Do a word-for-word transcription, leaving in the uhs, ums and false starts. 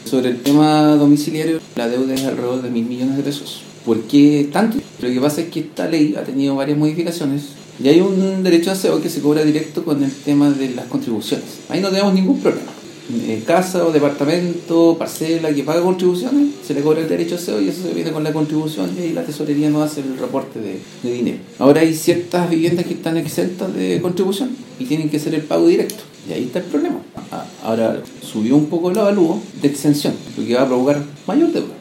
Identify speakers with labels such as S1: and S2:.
S1: Sobre el tema domiciliario, la deuda es alrededor de mil millones de pesos. ¿Por qué tanto? Lo que pasa es que esta ley ha tenido varias modificaciones y hay un derecho de aseo que se cobra directo con el tema de las contribuciones. Ahí no tenemos ningún problema. Eh, casa o departamento, parcela que paga contribuciones, se le cobra el derecho de aseo y eso se viene con la contribución y ahí la tesorería no hace el reporte de, de dinero. Ahora hay ciertas viviendas que están exentas de contribución y tienen que hacer el pago directo. Y ahí está el problema. Ahora subió un poco el avalúo de exención, lo que va a provocar mayor deuda.